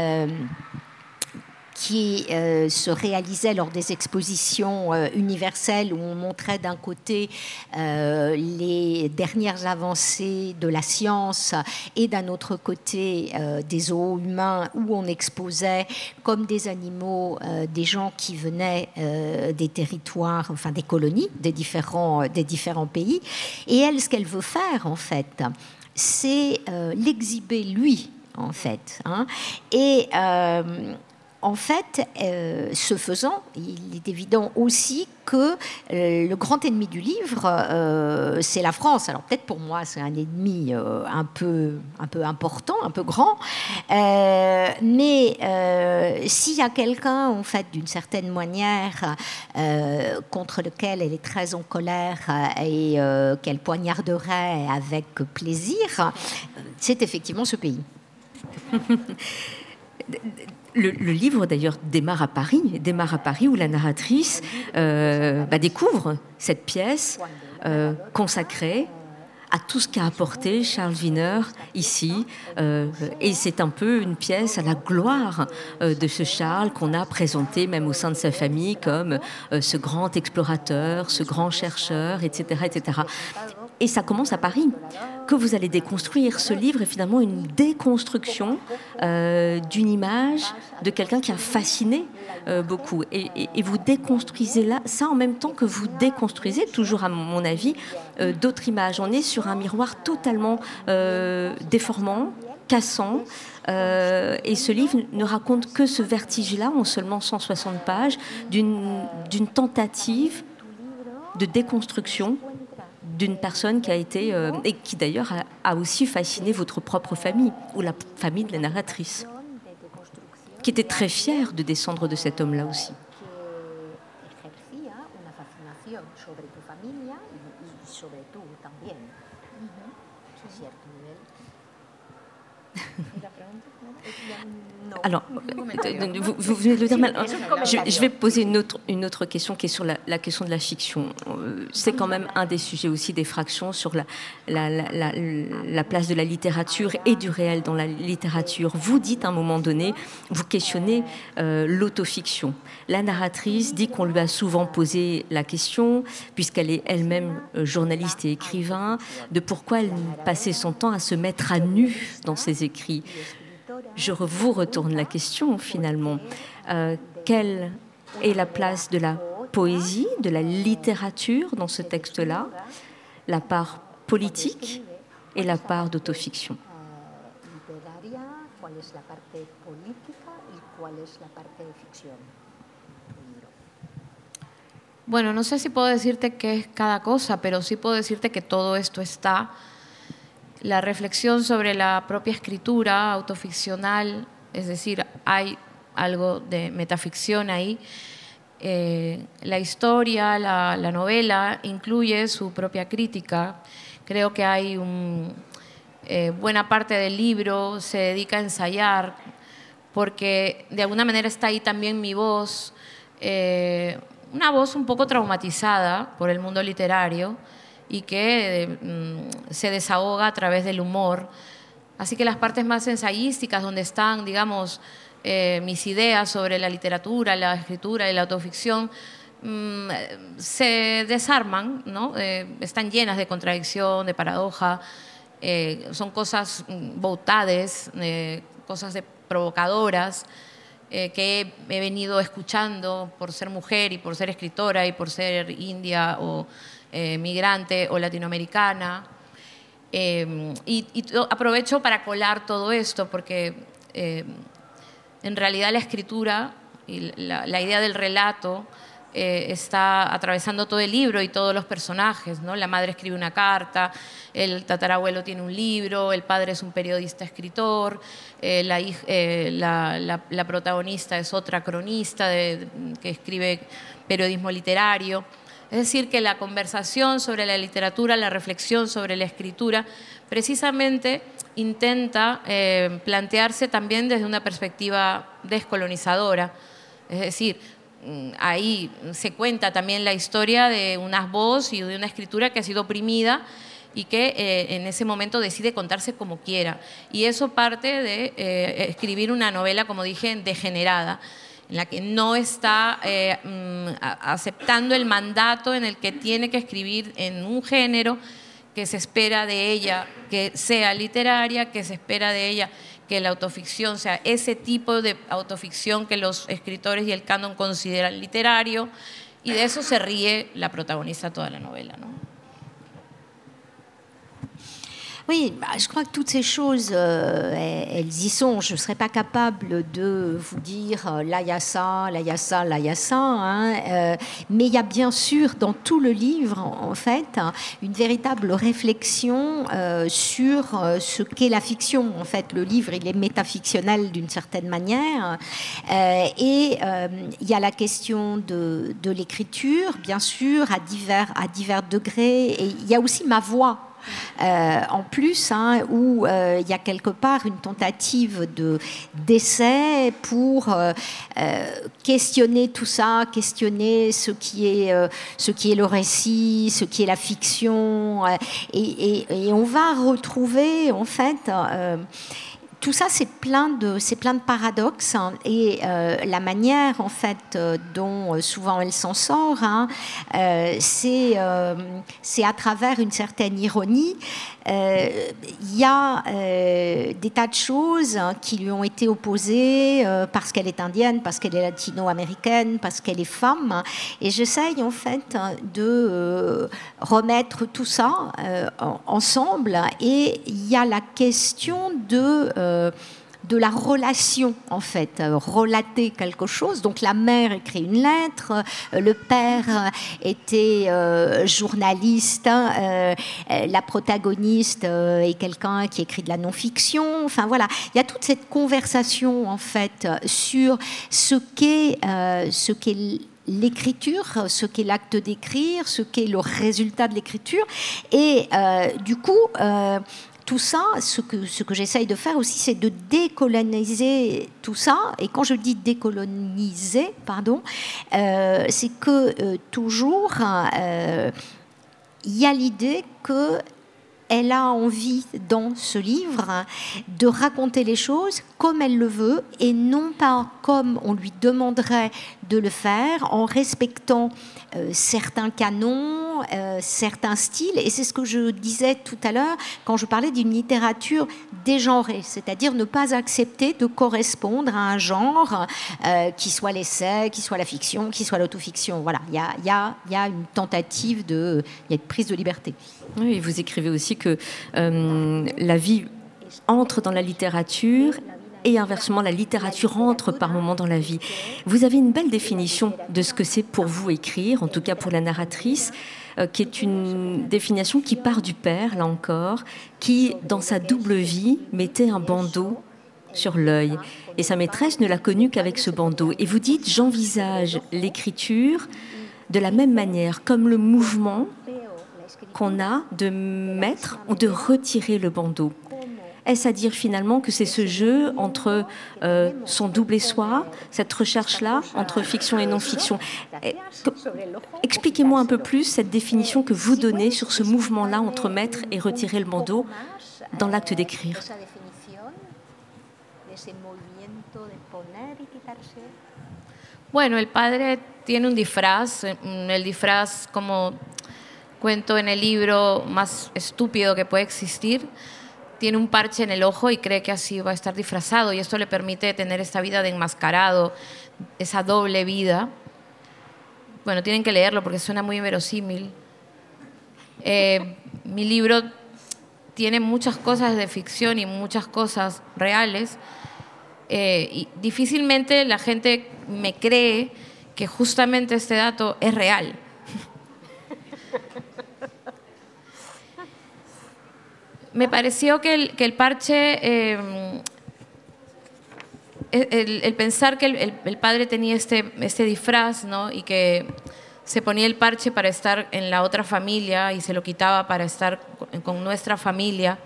qui se réalisait lors des expositions universelles où on montrait d'un côté les dernières avancées de la science et d'un autre côté des zoos humains où on exposait comme des animaux des gens qui venaient des territoires, enfin des colonies, des différents pays. Et elle, ce qu'elle veut faire en fait, c'est l'exhiber lui en fait, hein. Et en fait, ce faisant, il est évident aussi que le grand ennemi du livre, c'est la France. Alors peut-être pour moi, c'est un ennemi un peu important, un peu grand. Mais s'il y a quelqu'un, en fait, d'une certaine manière, contre lequel elle est très en colère et qu'elle poignarderait avec plaisir, c'est effectivement ce pays. Le livre, d'ailleurs, démarre à Paris où la narratrice découvre cette pièce consacrée à tout ce qu'a apporté Charles Wiener ici. Et c'est un peu une pièce à la gloire de ce Charles qu'on a présenté même au sein de sa famille comme ce grand explorateur, ce grand chercheur, etc., etc. Et ça commence à Paris, que vous allez déconstruire. Ce livre est finalement une déconstruction d'une image de quelqu'un qui a fasciné beaucoup. Et vous déconstruisez là, ça en même temps que vous déconstruisez, toujours à mon avis, d'autres images. On est sur un miroir totalement déformant, cassant. Et ce livre ne raconte que ce vertige-là, en seulement 160 pages, d'une tentative de déconstruction d'une personne qui a été, et qui d'ailleurs a aussi fasciné votre propre famille, ou la famille de la narratrice, qui était très fière de descendre de cet homme-là aussi. Alors, vous venez de le dire, je vais poser une autre question qui est sur la question de la fiction. C'est quand même un des sujets aussi des fractions sur la place de la littérature et du réel dans la littérature. Vous dites à un moment donné, vous questionnez l'autofiction. La narratrice dit qu'on lui a souvent posé la question, puisqu'elle est elle-même journaliste et écrivain, de pourquoi elle passait son temps à se mettre à nu dans ses écrits. Je vous retourne la question finalement. Quelle est la place de la poésie, de la littérature dans ce texte-là, la part politique et la part d'autofiction? Bueno, no sé si puedo decirte qué es cada cosa, pero sí puedo decirte que todo esto está. La reflexión sobre la propia escritura autoficcional, es decir, hay algo de metaficción ahí. La historia, la novela, incluye su propia crítica. Creo que hay buena parte del libro se dedica a ensayar, porque de alguna manera está ahí también mi voz, una voz un poco traumatizada por el mundo literario, y que se desahoga a través del humor. Así que las partes más ensayísticas, donde están, digamos, mis ideas sobre la literatura, la escritura y la autoficción, se desarman, ¿no? Están llenas de contradicción, de paradoja, son cosas boutades, cosas provocadoras, que he venido escuchando por ser mujer y por ser escritora y por ser india o migrante o latinoamericana, y aprovecho para colar todo esto porque en realidad la escritura y la idea del relato está atravesando todo el libro y todos los personajes, ¿no? La madre escribe una carta, el tatarabuelo tiene un libro, el padre es un periodista escritor, la protagonista es otra cronista que escribe periodismo literario. Es decir, que la conversación sobre la literatura, la reflexión sobre la escritura, precisamente intenta plantearse también desde una perspectiva descolonizadora. Es decir, ahí se cuenta también la historia de una voz y de una escritura que ha sido oprimida y que en ese momento decide contarse como quiera. Y eso parte de escribir una novela, como dije, degenerada, en la que no está aceptando el mandato en el que tiene que escribir en un género que se espera de ella que sea literaria, que se espera de ella que la autoficción sea ese tipo de autoficción que los escritores y el canon consideran literario, y de eso se ríe la protagonista toda la novela, ¿no? Oui, je crois que toutes ces choses, elles y sont. Je ne serais pas capable de vous dire là il y a ça, là il y a ça, là il y a ça. Hein. Mais il y a bien sûr dans tout le livre, en fait, une véritable réflexion sur ce qu'est la fiction. En fait, le livre, il est métafictionnel d'une certaine manière. Et il y a la question de l'écriture, bien sûr, à divers degrés. Et il y a aussi ma voix. En plus, hein, où il y a quelque part une tentative d'essai pour questionner tout ça, questionner ce qui est le récit, ce qui est la fiction, et on va retrouver en fait tout ça, c'est plein de paradoxes, hein, et la manière, en fait, dont souvent elle s'en sort, hein, c'est à travers une certaine ironie. Il y a des tas de choses qui lui ont été opposées parce qu'elle est indienne, parce qu'elle est latino-américaine, parce qu'elle est femme. Et j'essaye, en fait, de remettre tout ça ensemble. Et il y a la question de la relation, en fait, relater quelque chose. Donc la mère écrit une lettre, le père était journaliste, la protagoniste est quelqu'un qui écrit de la non-fiction. Enfin voilà, il y a toute cette conversation, en fait, sur ce qu'est l'écriture, ce qu'est l'acte d'écrire, ce qu'est le résultat de l'écriture. Et du coup, tout ça, ce que j'essaye de faire aussi, c'est de décoloniser tout ça. Et quand je dis décoloniser, c'est que toujours, il y a l'idée qu'elle a envie, dans ce livre, de raconter les choses comme elle le veut et non pas comme on lui demanderait de le faire, en respectant certains canons, certains styles. Et c'est ce que je disais tout à l'heure quand je parlais d'une littérature dégenrée, c'est-à-dire ne pas accepter de correspondre à un genre qui soit l'essai, qui soit la fiction, qui soit l'autofiction. Voilà, il y a une tentative il y a une prise de liberté. Oui, vous écrivez aussi que la vie entre dans la littérature et inversement, la littérature entre par moments dans la vie. Vous avez une belle définition de ce que c'est pour vous écrire, en tout cas pour la narratrice, qui est une définition qui part du père, là encore, qui, dans sa double vie, mettait un bandeau sur l'œil. Et sa maîtresse ne l'a connu qu'avec ce bandeau. Et vous dites, j'envisage l'écriture de la même manière, comme le mouvement qu'on a de mettre ou de retirer le bandeau. Est-ce à dire finalement que c'est ce jeu entre son double et soi, cette recherche-là entre fiction et non-fiction? Expliquez-moi un peu plus cette définition que vous donnez sur ce mouvement-là entre mettre et retirer le bandeau dans l'acte d'écrire. Bueno, el padre tiene un disfraz, el disfraz, como cuento en el libro, más estúpido que puede existir. Tiene un parche en el ojo y cree que así va a estar disfrazado, y esto le permite tener esta vida de enmascarado, esa doble vida. Bueno, tienen que leerlo porque suena muy inverosímil. Mi libro tiene muchas cosas de ficción y muchas cosas reales, y difícilmente la gente me cree que justamente este dato es real. Me pareció que el parche, el pensar que el padre tenía este disfraz, ¿no? Y que se ponía el parche para estar en la otra familia y se lo quitaba para estar con nuestra familia,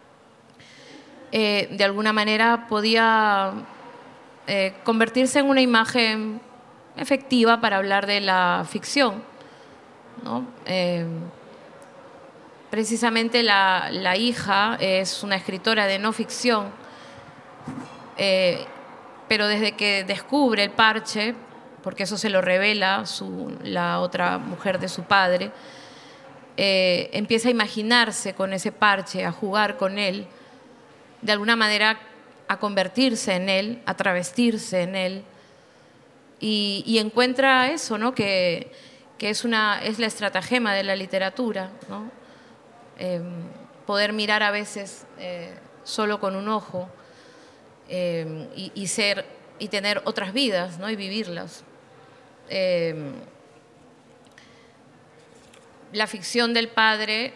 de alguna manera podía convertirse en una imagen efectiva para hablar de la ficción, ¿no? Precisamente la hija es una escritora de no ficción, pero desde que descubre el parche, porque eso se lo revela la otra mujer de su padre, empieza a imaginarse con ese parche, a jugar con él, de alguna manera a convertirse en él, a travestirse en él, y encuentra eso, ¿no? que es la estratagema de la literatura, ¿no? Poder mirar a veces solo con un ojo, y tener otras vidas, ¿no? Y vivirlas. La ficción del padre,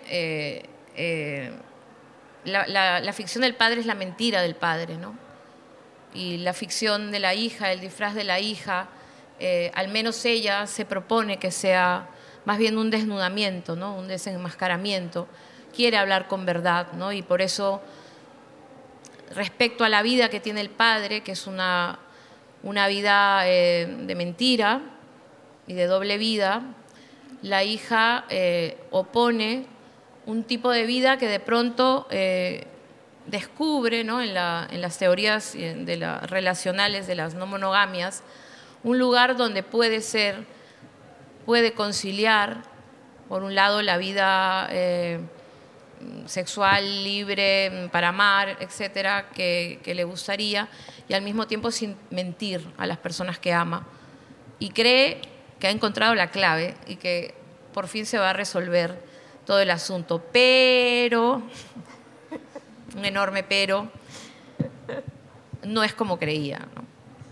la ficción del padre es la mentira del padre, ¿no? Y la ficción de la hija, el disfraz de la hija, al menos ella se propone que sea más bien un desnudamiento, ¿no? Un desenmascaramiento. Quiere hablar con verdad, ¿no? Y por eso, respecto a la vida que tiene el padre, que es una vida de mentira y de doble vida, la hija opone un tipo de vida que de pronto descubre, ¿no?, en las teorías relacionales de las no monogamias, un lugar donde puede conciliar, por un lado, la vida sexual libre para amar, etcétera, que le gustaría, y al mismo tiempo sin mentir a las personas que ama. Y cree que ha encontrado la clave y que por fin se va a resolver todo el asunto. Pero, un enorme pero, no es como creía, ¿no?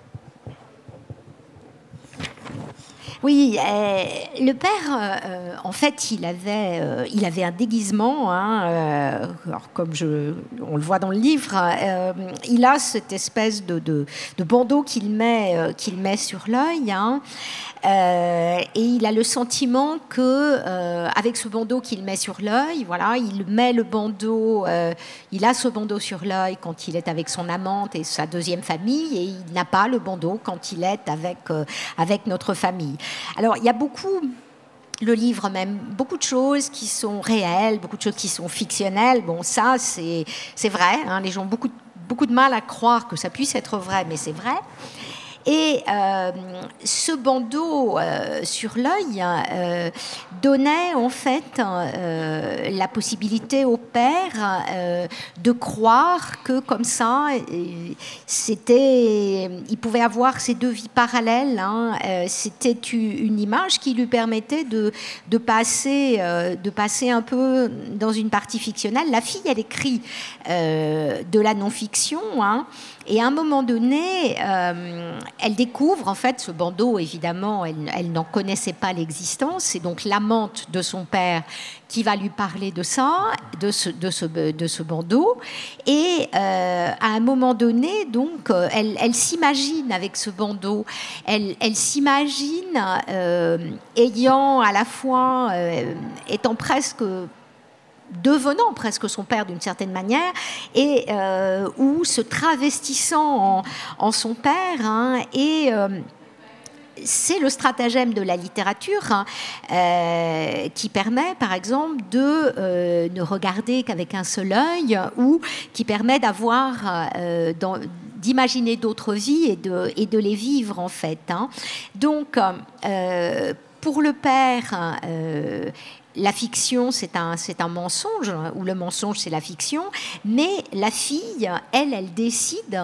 Oui, le père, en fait, il avait un déguisement, hein, alors comme on le voit dans le livre, il a cette espèce de bandeau qu'il met sur l'œil, hein, et il a le sentiment que, avec ce bandeau qu'il met sur l'œil, voilà, il met le bandeau, il a ce bandeau sur l'œil quand il est avec son amante et sa deuxième famille, et il n'a pas le bandeau quand il est avec notre famille. Alors, il y a le livre même, beaucoup de choses qui sont réelles, beaucoup de choses qui sont fictionnelles. Bon, ça, c'est vrai, hein, les gens ont beaucoup de mal à croire que ça puisse être vrai, mais c'est vrai. Et ce bandeau sur l'œil donnait en fait la possibilité au père de croire que comme ça, il pouvait avoir ces deux vies parallèles, hein. C'était une image qui lui permettait de passer un peu dans une partie fictionnelle. La fille, elle écrit de la non-fiction, hein. Et à un moment donné, elle découvre, en fait, ce bandeau, évidemment, elle n'en connaissait pas l'existence, c'est donc l'amante de son père qui va lui parler de ça, de ce bandeau. Et à un moment donné, donc, elle s'imagine avec ce bandeau, elle s'imagine ayant à la fois, devenant presque son père d'une certaine manière, et ou se travestissant en son père, hein, et c'est le stratagème de la littérature, hein, qui permet, par exemple, de ne regarder qu'avec un seul œil, ou qui permet d'imaginer d'autres vies et de les vivre, en fait, hein. Donc, pour le père, la fiction, c'est un mensonge, ou le mensonge, c'est la fiction, mais la fille, elle décide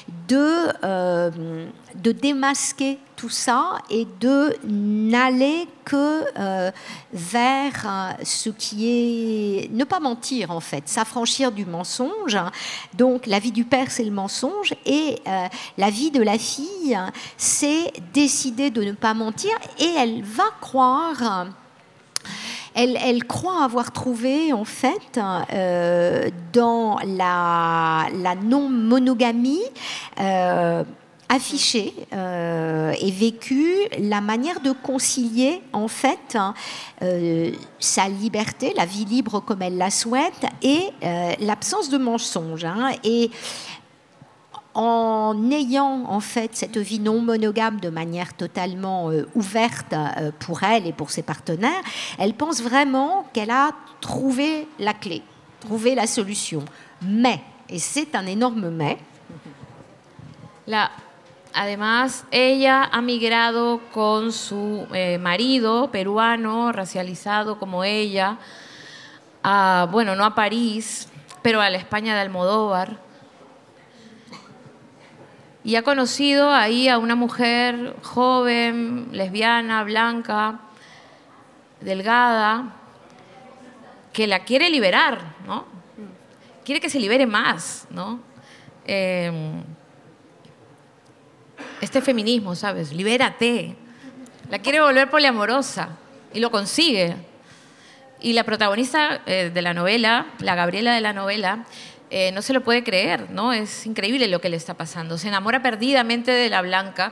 de démasquer tout ça et de n'aller que vers ce qui est... Ne pas mentir, en fait, s'affranchir du mensonge. Donc, la vie du père, c'est le mensonge, et la vie de la fille, c'est décider de ne pas mentir, et elle va croire... Elle croit avoir trouvé, en fait, dans la non-monogamie affichée et vécue, la manière de concilier, en fait, sa liberté, la vie libre comme elle la souhaite, et l'absence de mensonge, hein. Et en ayant, en fait, cette vie non monogame de manière totalement ouverte pour elle et pour ses partenaires, elle pense vraiment qu'elle a trouvé la clé, trouvé la solution. Mais, et c'est un énorme mais, además, ella ha migrado con su marido peruano, racializado como ella, no a París, pero a la España de Almodóvar. Y ha conocido ahí a una mujer joven, lesbiana, blanca, delgada, que la quiere liberar, ¿no? Quiere que se libere más, ¿no? Este feminismo, ¿sabes? Libérate. La quiere volver poliamorosa y lo consigue. Y la protagonista de la novela, la Gabriela de la novela, no se lo puede creer, ¿no? Es increíble lo que le está pasando. Se enamora perdidamente de la blanca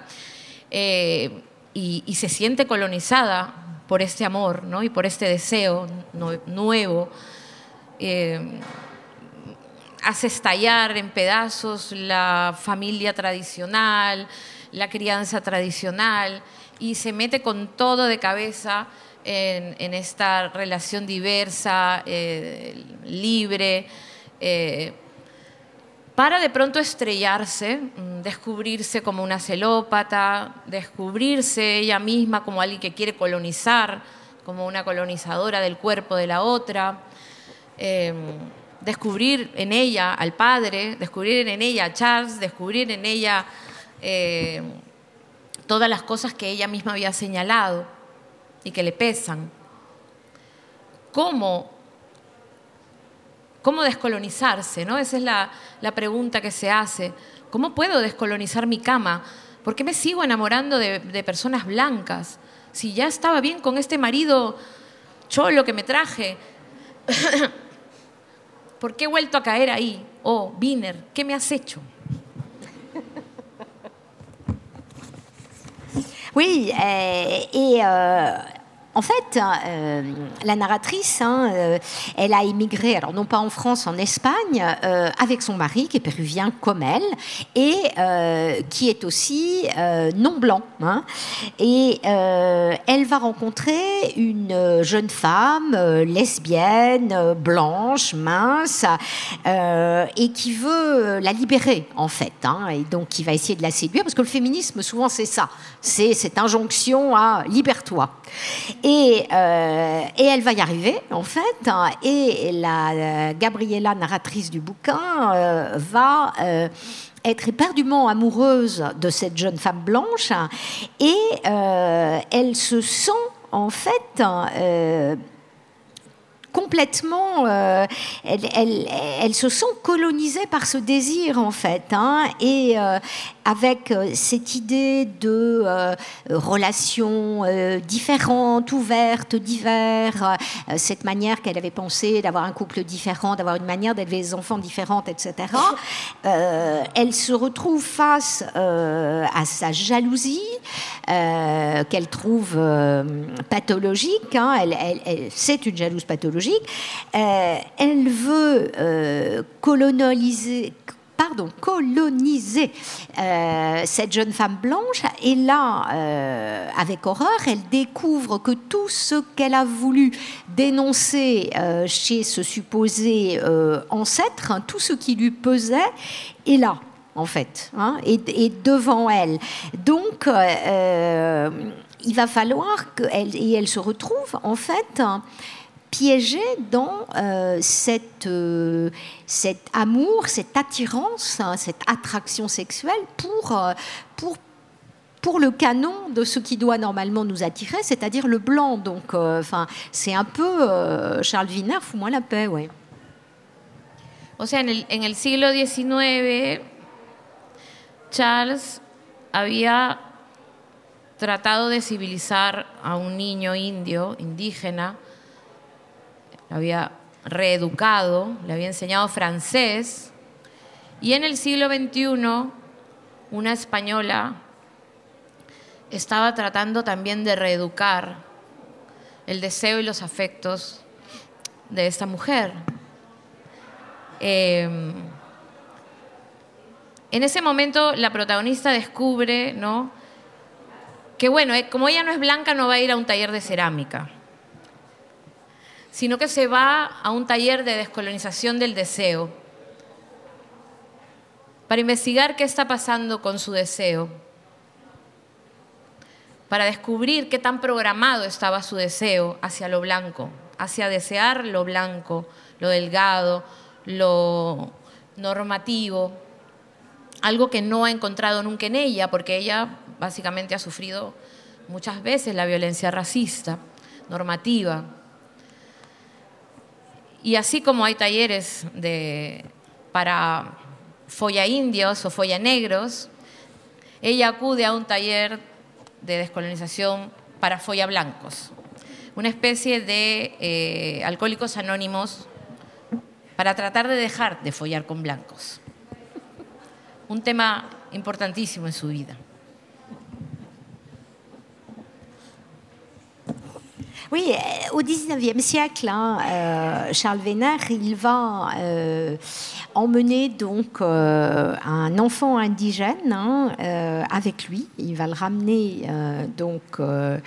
y se siente colonizada por este amor, ¿no? Y por este deseo nuevo. Hace estallar en pedazos la familia tradicional, la crianza tradicional, y se mete con todo de cabeza en esta relación diversa, libre, para de pronto estrellarse, descubrirse como una celópata, descubrirse ella misma como alguien que quiere colonizar, como una colonizadora del cuerpo de la otra, descubrir en ella al padre, descubrir en ella a Charles, descubrir en ella todas las cosas que ella misma había señalado y que le pesan. ¿Cómo descolonizarse, ¿no? Esa es la pregunta que se hace. ¿Cómo puedo descolonizar mi cama? ¿Por qué me sigo enamorando de personas blancas? Si ya estaba bien con este marido cholo que me traje, ¿por qué he vuelto a caer ahí? Oh, Wiener, ¿qué me has hecho? Oui, en fait, la narratrice, elle a immigré, alors non pas en France, en Espagne, avec son mari qui est péruvien comme elle, et qui est aussi non blanc. Et elle va rencontrer une jeune femme lesbienne, blanche, mince, et qui veut la libérer, en fait. Et donc, qui va essayer de la séduire, parce que le féminisme, souvent, c'est ça. C'est cette injonction à « libère-toi ». Et elle va y arriver, en fait, et la Gabriela, narratrice du bouquin, va être éperdument amoureuse de cette jeune femme blanche, et elle se sent, en fait, complètement, elle se sent colonisée par ce désir, en fait, et avec cette idée de relations différentes, ouvertes, diverses, cette manière qu'elle avait pensé d'avoir un couple différent, d'avoir une manière d'élever les enfants différente, etc. Elle se retrouve face à sa jalousie, qu'elle trouve pathologique. C'est une jalouse pathologique. Elle veut coloniser cette jeune femme blanche, et là, avec horreur, elle découvre que tout ce qu'elle a voulu dénoncer chez ce supposé ancêtre, tout ce qui lui pesait, est là, en fait, et devant elle. Donc, il va falloir qu'elle, et elle se retrouve, en fait, piégée dans cet amour, cette attirance, cette attraction sexuelle pour le canon de ce qui doit normalement nous attirer, c'est-à-dire le blanc. Donc, c'est un peu Charles Wiener, fous-moi la paix, ouais. O sea, en el siglo XIX, Charles había tratado de civilizar a un niño indio, indígena, lo había reeducado, le había enseñado francés, y en el siglo XXI una española estaba tratando también de reeducar el deseo y los afectos de esta mujer. En ese momento la protagonista descubre, ¿no?, que bueno, como ella no es blanca, no va a ir a un taller de cerámica, sino que se va a un taller de descolonización del deseo para investigar qué está pasando con su deseo, para descubrir qué tan programado estaba su deseo hacia lo blanco, hacia desear lo blanco, lo delgado, lo normativo, algo que no ha encontrado nunca en ella, porque ella básicamente ha sufrido muchas veces la violencia racista, normativa. Y así como hay talleres para folla indios o folla negros, ella acude a un taller de descolonización para folla blancos, una especie de alcohólicos anónimos para tratar de dejar de follar con blancos. Un tema importantísimo en su vida. Oui, au XIXe siècle, Charles Wiener, il va emmener donc un enfant indigène avec lui. Il va le ramener donc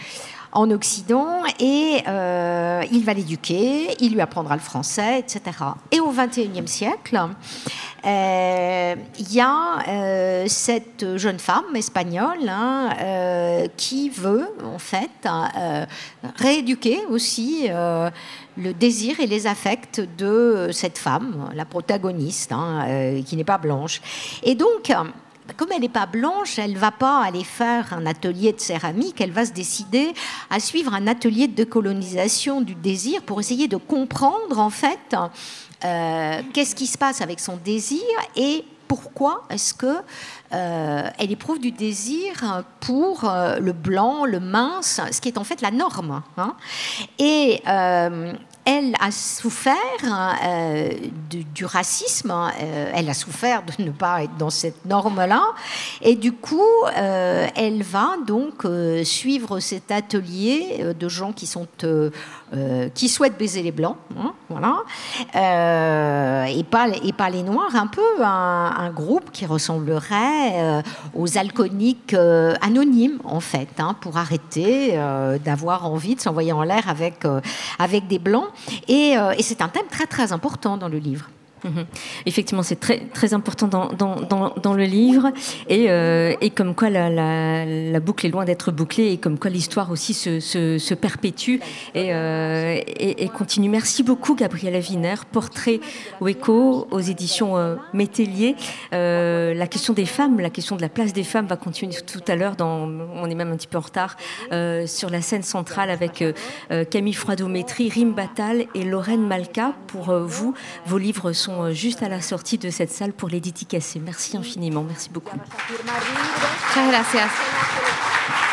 en Occident et il va l'éduquer, il lui apprendra le français, etc. Et au XXIe siècle, il y a cette jeune femme espagnole qui veut en fait rééduquer aussi le désir et les affects de cette femme, la protagoniste, qui n'est pas blanche. Et donc, comme elle n'est pas blanche, elle ne va pas aller faire un atelier de céramique, elle va se décider à suivre un atelier de décolonisation du désir pour essayer de comprendre en fait qu'est-ce qui se passe avec son désir et pourquoi est-ce que elle éprouve du désir pour le blanc, le mince, ce qui est en fait la norme. Et elle a souffert du racisme, elle a souffert de ne pas être dans cette norme-là, et du coup, elle va donc suivre cet atelier de gens qui qui souhaitent baiser les blancs, voilà, et pas les noirs, un peu un groupe qui ressemblerait aux alcooliques anonymes en fait, pour arrêter d'avoir envie de s'envoyer en l'air avec des blancs. Et c'est un thème très très important dans le livre. Effectivement, c'est très, très important dans le livre et comme quoi la boucle est loin d'être bouclée et comme quoi l'histoire aussi se perpétue et continue. Merci beaucoup Gabriela Wiener. Portrait ou écho aux éditions Métellier. La question des femmes, la question de la place des femmes va continuer tout à l'heure. On est même un petit peu en retard sur la scène centrale avec Camille Froideau-Métry, Rim Battal et Lorraine Malka. Pour vous, vos livres sont juste à la sortie de cette salle pour les dédicacer. Merci infiniment, merci beaucoup. Muchas gracias.